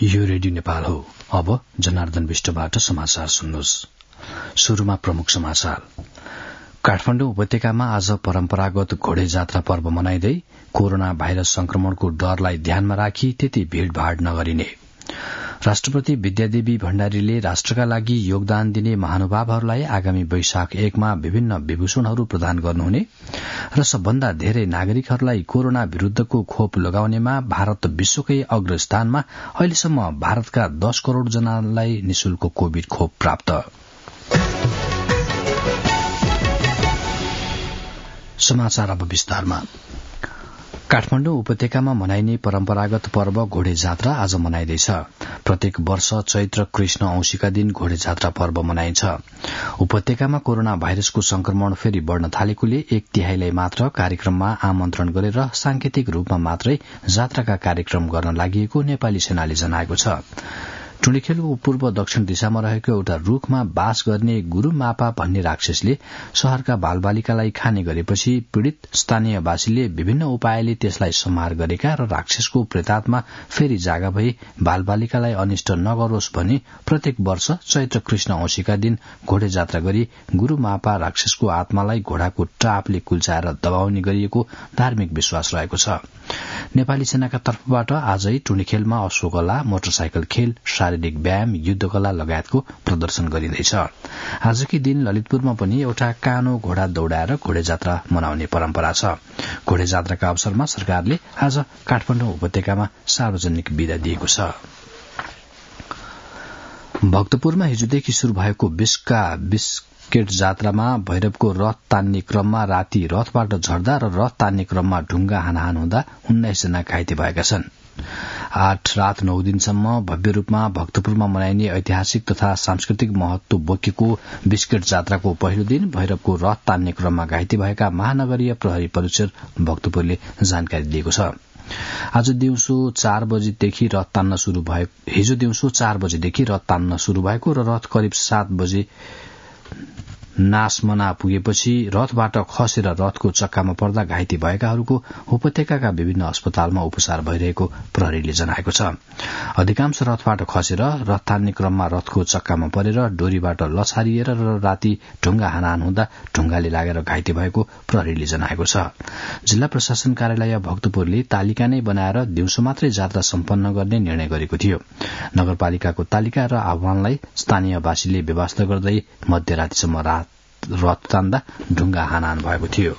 यो रेडियो नेपाल हो। अब जनार्दन विष्टबाट समाचार सुन्नुहोस्। शुरूमा प्रमुख समाचार। काठमाडौँ उपत्यकामा आज परम्परागत घोडे जात्रा पर्व मनाइँदै कोरोना भाइरस संक्रमणको डरलाई ध्यानमा राखी त्यति भीड़भाड़ नगरिने। राष्ट्रपति विद्यादेवी भण्डारीले राष्ट्रका लागि योगदान दिने महानुभावहरूलाई आगामी वैशाख 1 मा विभिन्न विभूषणहरू प्रदान गर्नुहुने र सबभन्दा धेरै नागरिकहरूलाई कोरोना विरूद्धको खोप लगाउनेमा भारत विश्वकै अग्रस्थानमा। अहिलेसम्म भारतका 10 करोड़ जनालाई निशुल्क कोविड खोप प्राप्त। समाचार अब विस्तारमा। काठमाडौँ उपत्यकामा मनाइने परम्परागत पर्व घोडे जात्रा आज मनाइँदैछ। प्रत्येक वर्ष चैत्र कृष्ण औँसीका दिन घोडे जात्रा पर्व मनाइन्छ। उपत्यकामा कोरोना भाइरसको संक्रमण फेरि बढ़न थालेकोले 1/3 मात्र कार्यक्रममा आमन्त्रण गरेर सांकेतिक रूपमा मात्रै जात्राका कार्यक्रम गर्न लागि नेपाली सेनाले जनाएको छ। टुँडीखेलको पूर्व दक्षिण दिशामा रहेको एउटा रूखमा बास गर्ने गुरू मापा भन्ने राक्षसले शहरका बालबालिकालाई खाने गरेपछि पीड़ित स्थानीयवासीले विभिन्न उपायले त्यसलाई संहार गरेका र राक्षसको प्रेतात्मा फेरि जागा भई बालबालिकालाई अनिष्ट नगरोस् भनी प्रत्येक वर्ष चैत्र कृष्ण औँसीका दिन घोडे जात्रा गरी गुरू मापा राक्षसको आत्मालाई घोडाको टापले कुल्चाएर दबाउने गरिएको धार्मिक विश्वास रहेको छ। नेपाली सेनाका तर्फबाट आजै टुँडीखेलमा अश्वकला, मोटरसाइकल खेल, शारीरिक व्यायाम, युद्धकला लगायतको प्रदर्शन गरिँदैछ। आजकै दिन ललितपुरमा पनि एउटा कानो घोडा दौड़ाएर घोडे जात्रा मनाउने परम्परा छ। घोडे जात्राका अवसरमा सरकारले आज काठमाडौँ उपत्यकामा सार्वजनिक बिदा दिएको छ। भक्तपुरमा हिजोदेखि शुरू भएको बिस्केट जात्रामा भैरवको रथ तान्ने क्रममा राति रथबाट झर्दा र रथ तान्ने क्रममा ढुंगा हानाहान हुँदा 19 जना घाइते भएका छन्। 8 रात 9 दिनसम्म भव्य रूपमा भक्तपुरमा मनाइने ऐतिहासिक तथा सांस्कृतिक महत्व बोकेको बिस्केट जात्राको पहिलो दिन भैरवको रथ तान्ने क्रममा घाइते भएका महानगरीय प्रहरी परिक्षर भक्तपुरले जानकारी दिएको छ। हिजो दिउँसो 4 बजेदेखि रथ तान्न शुरू भएको र रथ करिब 7 बजे नासमना पुगेपछि रथबाट खसेर रथको चक्कामा पर्दा घाइते भएकाहरूको उपत्यकाका विभिन्न अस्पतालमा उपचार भइरहेको प्रहरीले जनाएको छ। अधिकांश रथबाट खसेर रथ तान्ने क्रममा रथको चक्कामा परेर डोरीबाट लछारिएर र राति ढुंगा हानाहान हुँदा ढुंगाले लागेर घाइते भएको प्रहरीले जनाएको छ। जिल्ला प्रशासन कार्यालय भक्तपुरले तालिका नै बनाएर दिउँसो मात्रै जात्रा सम्पन्न गर्ने निर्णय गरेको थियो। नगरपालिकाको तालिका र आह्वानलाई स्थानीयवासीले व्यवस्था गर्दै मध्यरातिसम्म रथ तान्दा ढुंगा हानाहान भएको थियो।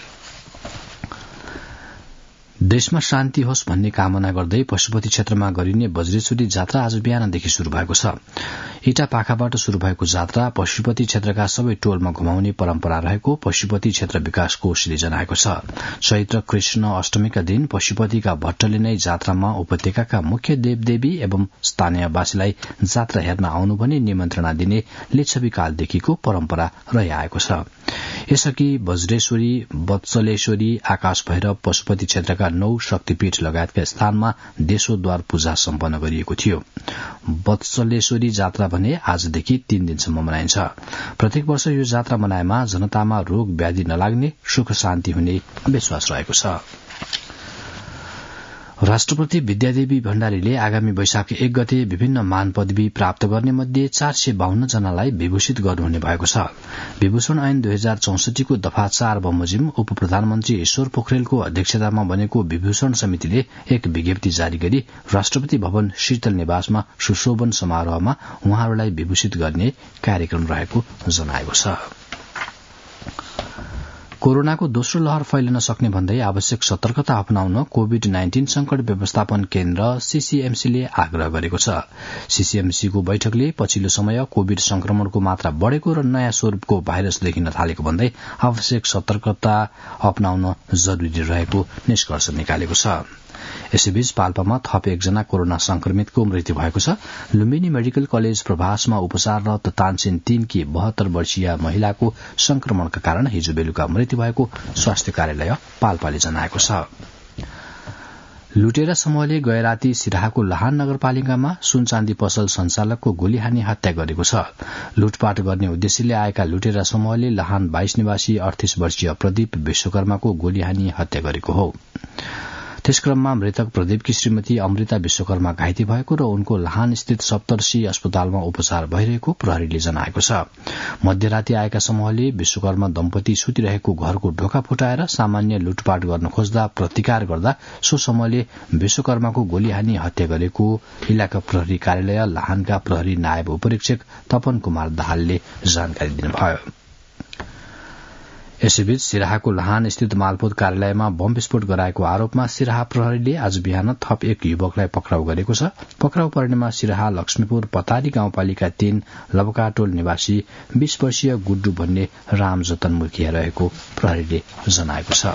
देशमा शान्ति होस् भन्ने कामना गर्दै पशुपति क्षेत्रमा गरिने बज्रेश्वरी जात्रा आज बिहानदेखि शुरू भएको छ। इटा पाखाबाट शुरू भएको जात्रा पशुपति क्षेत्रका सबै टोलमा घुमाउने परम्परा रहेको पशुपति क्षेत्र विकास कोषले जनाएको छ। चैत्र कृष्ण अष्टमीका दिन पशुपतिका भट्टले नै जात्रामा उपत्यकाका मुख्य देवदेवी एवं स्थानीयवासीलाई जात्रा हेर्न आउनु भनी निमन्त्रणा दिने लिच्छवीकालदेखिको परम्परा रहिआएको छ। यसअघि वज्रेश्वरी, वत्सलेश्वरी, आकाश भैरव, पशुपति क्षेत्रका 9 शक्तिपीठ लगायतका स्थानमा देशोद्वार पूजा सम्पन्न गरिएको थियो। वत्सलेश्वरी जात्रा भने आजदेखि 3 दिनसम्म मनाइन्छ। प्रत्येक वर्ष यो जात्रा मनाएमा जनतामा रोग व्याधि नलाग्ने, सुख शान्ति हुने विश्वास रहेको छ। राष्ट्रपति विद्यादेवी भण्डारीले आगामी वैशाख 1 गते विभिन्न मान पदवी प्राप्त गर्ने मध्ये 452 जनालाई विभूषित गर्नुहुने भएको छ। विभूषण ऐन 2064 को दफा 4 बमोजिम उप प्रधानमन्त्री ईश्वर पोखरेलको अध्यक्षतामा बनेको विभूषण समितिले एक विज्ञप्ति जारी गरी राष्ट्रपति भवन शीतल निवासमा सुशोभन समारोहमा उहाँहरूलाई विभूषित गर्ने कार्यक्रम रहेको जनाएको छ। कोरोनाको दोस्रो लहर फैलिन सक्ने भन्दै आवश्यक सतर्कता अपनाउन कोविड-19 संकट व्यवस्थापन केन्द्र सीसीएमसीले आग्रह गरेको छ। सीसीएमसीको बैठकले पछिल्लो समय कोविड संक्रमणको मात्रा बढ़ेको र नयाँ स्वरूपको भाइरस देखिन थालेको भन्दै आवश्यक सतर्कता अपनाउन जरूरी रहेको निष्कर्ष निकालेको छ। यसैबीच पाल्पामा थप 1 जना कोरोना संक्रमितको मृत्यु भएको छ। लुम्बिनी मेडिकल कलेज प्रभासमा उपचाररत तानसेन 3 की 72 वर्षीय महिलाको संक्रमणका कारण हिजो बेलुका मृत्यु भएको स्वास्थ्य कार्यालय पाल्पाले जनाएको छ। लुटेरा समूहले गएराती सिराहाको लाहान नगरपालिकामा सुनचाँदी पसल संचालकको गोली हानी हत्या गरेको छ। लुटपाट गर्ने उद्देश्यले आएका लुटेरा समूहले लाहान 22 निवासी 38 वर्षीय प्रदीप विश्वकर्माको गोली हानी हत्या गरेको हो। त्यसक्रममा मृतक प्रदीपकी श्रीमती अमृता विश्वकर्मा घाइते भएको र उनको लाहान स्थित सप्तर्षि अस्पतालमा उपचार भइरहेको प्रहरीले जनाएको छ। मध्यराती आएका समूहले विश्वकर्मा दम्पति सुतिरहेको घरको ढोका फुटाएर सामान्य लुटपाट गर्न खोज्दा प्रतिकार गर्दा सो समूहले विश्वकर्माको गोली हानी हत्या गरेको इलाका प्रहरी कार्यालय लाहानका प्रहरी नायब उपरीक्षक तपन कुमार दाहालले जानकारी दिनुभयो। यसैबीच सिराहाको लाहान स्थित मालपोत कार्यालयमा बम विस्फोट गराएको आरोपमा सिराहा प्रहरीले आज बिहान थप एक युवकलाई पक्राउ गरेको छ। पक्राउ पर्नेमा सिराहा लक्ष्मीपुर पतारी गाउँपालिका 3 लबकाटोल निवासी 20 वर्षीय गुड्डु भन्ने राम जतन मुखिया रहेको प्रहरीले जनाएको छ।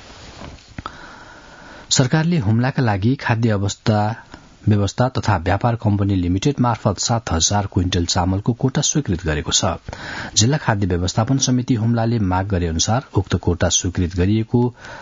सरकारले हुम्लाका लागि खाद्य व्यवस्था तथा व्यापार कम्पनी लिमिटेड मार्फत 7,000 क्विन्टल चामलको कोटा स्वीकृत गरेको छ। जिल्ला खाद्य व्यवस्थापन समिति हुम्लाले माग गरे अनुसार उक्त कोटा स्वीकृत गरिएको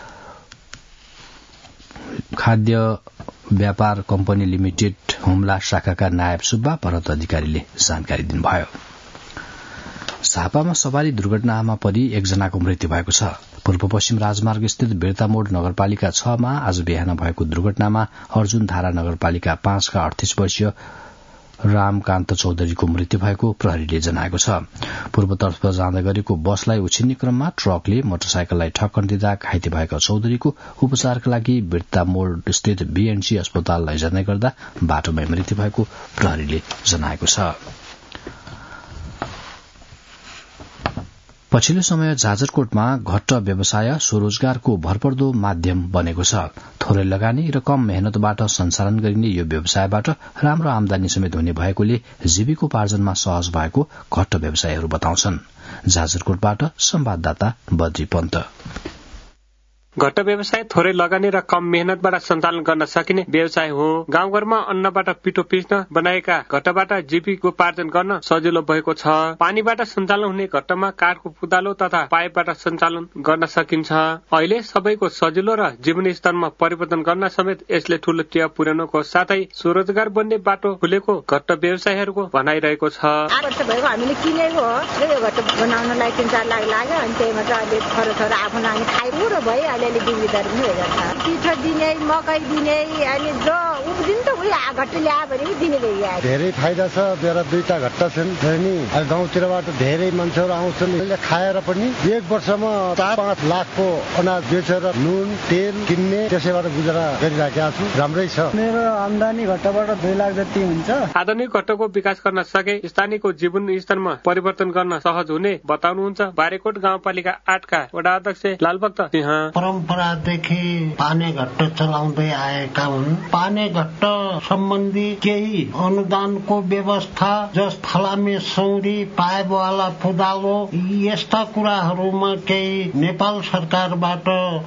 खाद्य व्यापार कम्पनी लिमिटेड हुम्ला शाखाका नायब सुब्बा भरत अधिकारीले जानकारी दिनुभयो। झापामा सवारी दुर्घटनामा परि एकजनाको मृत्यु भएको छ। पूर्व पश्चिम राजमार्ग स्थित बिर्तामोड नगरपालिका 6 मा आज बिहान भएको दुर्घटनामा अर्जुन धारा नगरपालिका 5 का 38 वर्षीय रामकान्त चौधरीको मृत्यु भएको प्रहरीले जनाएको छ। पूर्वतर्फ जाँदै गरेको बसलाई उछिन्ने क्रममा ट्रकले मोटरसाइकललाई ठक्कर दिँदा घाइते भएका चौधरीको उपचारका लागि बिर्तामोड स्थित बीएनसी अस्पताल लैजाँदै गर्दा बाटोमै मृत्यु भएको प्रहरीले जनाएको छ। पछिल्लो समय जाजरकोटमा घट्ट व्यवसाय स्वरोजगारको भरपर्दो माध्यम बनेको छ। थोरै लगानी र कम मेहनतबाट सञ्चालन गरिने यो व्यवसायबाट राम्रो आमदानी समेत हुने भएकोले जीविकोपार्जनमा सहज भएको घट्ट व्यवसायीहरू बताउँछन्। जाजरकोटबाट संवाददाता बद्री पन्त। घट्ट व्यवसाय थोरै लगानी र कम मेहनतबाट सञ्चालन गर्न सकिने व्यवसाय हो। गाउँघरमा अन्नबाट पिठो पिस्न बनाएका घट्टबाट जीविकोपार्जन गर्न सजिलो भएको छ। पानीबाट सञ्चालन हुने घट्टमा काठको पुदालो तथा पाइपबाट सञ्चालन गर्न सकिन्छ। अहिले सबैको सजिलो र जीवन स्तरमा परिवर्तन गर्न समेत यसले ठूलो टेवा पुर्याउनुको साथै स्वरोजगार बन्ने बाटो खुलेको घट्ट व्यवसायीहरूको भनाइरहेको छ। हामीले किनेको हो, यो घट्ट बनाउनलाई 3-4 लाख लाग्यो अनि त्यही मात्र अहिले थोरै आफ्नो नानी खाइरु र भयो। अहिले बिक्रीदार पनि भइरहेछ। पिठो दिने, मकै दिने, अनि जो उब्दिन त उही घट्ट ल्यायो भने दिने भइरहेछ। धेरै फाइदा छ। मेरा 2टा घट्ट छन् नि। गाउँतिरबाट धेरै मान्छेहरू आउँछन्। अहिले खाएर पनि 1 वर्षमा 4-5 लाखको अनाज बेचेर नुन तेल किन्ने त्यसैबाट गुजारा गरिराखेका छु। राम्रै छ। मेरो आम्दानी घट्टबाट 2 लाख जति हुन्छ। आधुनिक घट्टको विकास गर्न सके स्थानीयको जीवन स्तरमा परिवर्तन गर्न सहज हुने बताउनुहुन्छ बारेकोट गाउँपालिका 8 का वडा अध्यक्ष लालभक्त सिंह। परम्परादेखि पाने घट्ट चलाउँदै आएका हुन्। पाने घट्ट सम्बन्धी केही अनुदानको व्यवस्था जस फलामे सौरी पाइपवाला फुदालो यस्ता कुराहरूमा केही नेपाल सरकारबाट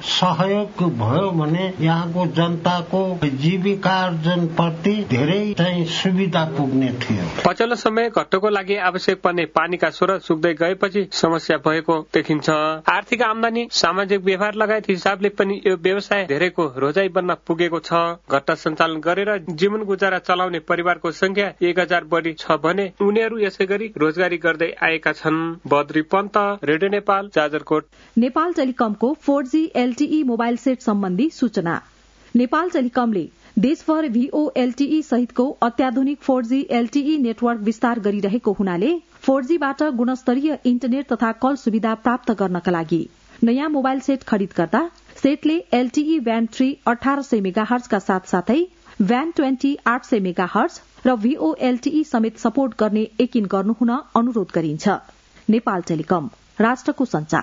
सहयोग भयो भने यहाँको जनताको जीविकार्जन प्रति धेरै चाहिँ सुविधा पुग्ने थियो। पछिल्लो समय घट्टको लागि आवश्यक पर्ने पानीका स्रोत सुक्दै गएपछि समस्या भएको देखिन्छ। आर्थिक आमदानी सामाजिक व्यवहार लगायत हिसाबले पनि यो व्यवसाय धेरैको रोजाइ बन्न पुगेको छ। घट्ट सञ्चालन गरेर जीवन गुजारा चलाउने परिवारको संख्या 1000 बढी छ भने उनीहरू यसै गरी रोजगारी गर्दै आएका छन्। बद्री पन्त, रेडियो नेपाल, जाजरकोट। नेपाल टेलिकमको 4G LTE मोबाइल सेट सम्बन्धी सूचना। नेपाल टेलिकमले देशभर VOLTE सहितको अत्याधुनिक 4G LTE नेटवर्क विस्तार गरिरहेको हुनाले 4Gबाट गुणस्तरीय इन्टरनेट तथा कल सुविधा प्राप्त गर्नका लागि नयाँ मोबाइल सेट खरिद गर्दा सेटले LTE ब्यान्ड 3 1800 मेगाहर्ज का साथसाथै ब्यान्ड 20 800 मेगाहर्ज र VOLTE समेत सपोर्ट गर्ने यकिन गर्नुहुन अनुरोध गरिन्छ। नेपाल टेलिकम, राष्ट्रको संचार।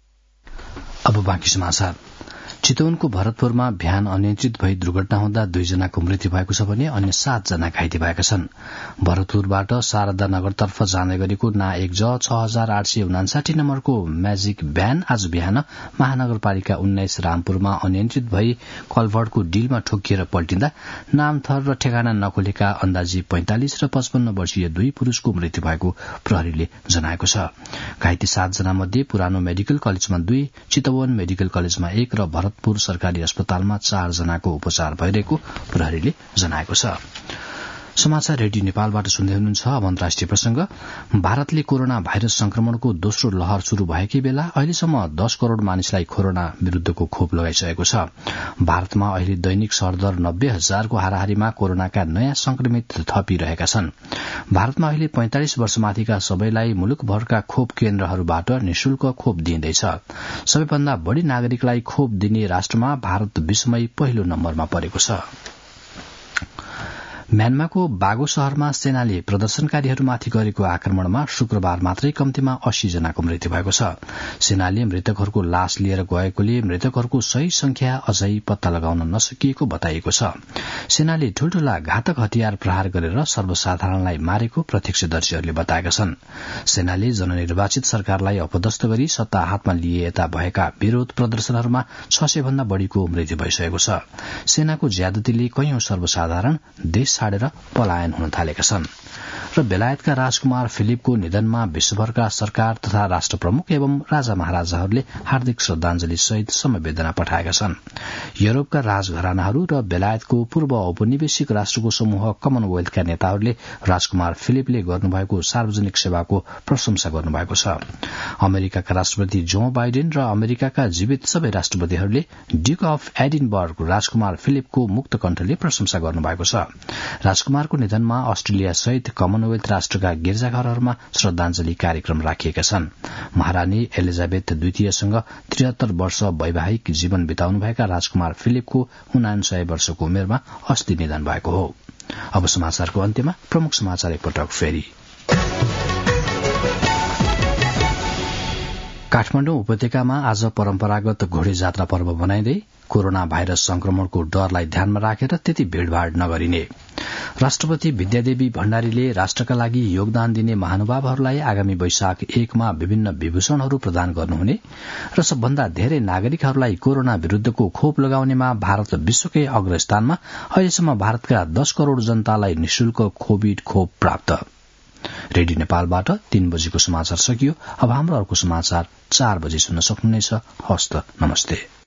अब बाँकी समाचार। चितवनको भरतपुरमा बिहान अनियन्त्रित भई दुर्घटना हुँदा 2 जनाको मृत्यु भएको छ भने अन्य 7 जना घाइते भएका छन्। भरतपुरबाट शारदा नगरतर्फ जाँदै गरेको ना 1J 6859 नम्बरको म्याजिक भ्यान आज बिहान महानगरपालिका 19 रामपुरमा अनियन्त्रित भई कलभर्टको डिलमा ठोकिएर पल्टिँदा नामथर र ठेगाना नखोलेका अन्दाजी 45 र 55 वर्षीय 2 पुरूषको मृत्यु भएको प्रहरीले जनाएको छ। घाइते 7 जना मध्ये पुरानो मेडिकल कलेजमा 2, चितवन मेडिकल कलेजमा 1 र भरतपुर सरकारी अस्पतालमा 4 जनाको उपचार भइरहेको प्रहरीले जनाएको छ। समाचार रेडियो नेपालबाट सुन्दै हुनुहुन्छ। अब अन्तर्राष्ट्रिय प्रसंग। भारतले कोरोना भाइरस संक्रमणको दोस्रो लहर शुरू भएकै बेला अहिलेसम्म 10 करोड़ मानिसलाई कोरोना विरूद्धको खोप लगाइसकेको छ। भारतमा अहिले दैनिक सरदर 90,000 को हाराहारीमा कोरोनाका नयाँ संक्रमित थपिरहेका छन्। भारतमा अहिले 45 वर्षमाथिका सबैलाई मुलुकभरका खोप केन्द्रहरूबाट निशुल्क खोप दिइँदैछ। सबैभन्दा बढ़ी नागरिकलाई खोप दिने राष्ट्रमा भारत विश्वमै पहिलो नम्बरमा परेको छ। म्यानमारको बागो शहरमा सेनाले प्रदर्शनकारीहरूमाथि गरेको आक्रमणमा शुक्रबार मात्रै कम्तीमा 80 जनाको मृत्यु भएको छ। सेनाले मृतकहरूको लाश लिएर गएकोले मृतकहरूको सही संख्या अझै पत्ता लगाउन नसकिएको बताइएको छ। सेनाले ठूल्ठूला घातक हतियार प्रहार गरेर सर्वसाधारणलाई मारेको प्रत्यक्षदर्शीहरूले बताएका छन्। सेनाले जननिर्वाचित सरकारलाई अपदस्थ गरी सत्ता हातमा लिए यता भएका विरोध प्रदर्शनहरूमा 600 भन्दा बढ़ीको मृत्यु भइसकेको छ। सेनाको ज्यादतीले कैयौं सर्वसाधारण देश छाडेर पलायन हुन थालेका छन्। र बेलायतका राजकुमार फिलिपको निधनमा विश्वभरका सरकार तथा राष्ट्र प्रमुख एवं राजा महाराजाहरूले हार्दिक श्रद्धांजलि सहित समवेदना पठाएका छन्। यूरोपका राजघरानाहरू र बेलायतको पूर्व औपनिवेशिक राष्ट्रको समूह कमनवेल्थका नेताहरूले राजकुमार फिलिपले गर्नुभएको सार्वजनिक सेवाको प्रशंसा गर्नुभएको छ। अमेरिकाका राष्ट्रपति जो बाइडेन र अमेरिकाका जीवित सबै राष्ट्रपतिहरूले ड्यूक अफ एडिनबर्ग राजकुमार फिलिपको मुक्त कण्ठले प्रशंसा गर्नुभएको छ। राजकुमारको निधनमा अस्ट्रेलिया सहित कमनवेल्थ राष्ट्रका गिर्जाघरहरूमा श्रद्धांजलि कार्यक्रम राखिएका छन्। महारानी एलिजाबेथ द्वितीयसँग 73 वर्ष वैवाहिक जीवन बिताउनुभएका राजकुमार फिलिपको 69 वर्षको उमेरमा अस्ति निधन भएको हो। अब समाचारको अन्त्यमा प्रमुख समाचार एकपटक फेरि। काठमाडौँ उपत्यकामा आज परम्परागत घोडे जात्रा पर्व मनाइँदै कोरोना भाइरस संक्रमणको डरलाई ध्यानमा राखेर त्यति भीड़भाड़ नगरिने। राष्ट्रपति विद्यादेवी भण्डारीले राष्ट्रका लागि योगदान दिने महानुभावहरूलाई आगामी वैशाख 1 मा विभिन्न विभूषणहरू प्रदान गर्नुहुने र सबभन्दा धेरै नागरिकहरूलाई कोरोना विरूद्धको खोप लगाउनेमा भारत विश्वकै अग्रस्थानमा। अहिलेसम्म भारतका 10 करोड़ जनतालाई निशुल्क कोविड खोप प्राप्त। रेडियो नेपालबाट 3 बजेको समाचार सकियो। अब हाम्रो अर्को समाचार 4 बजे सुन्न सक्नुहुनेछ। हस्त नमस्ते।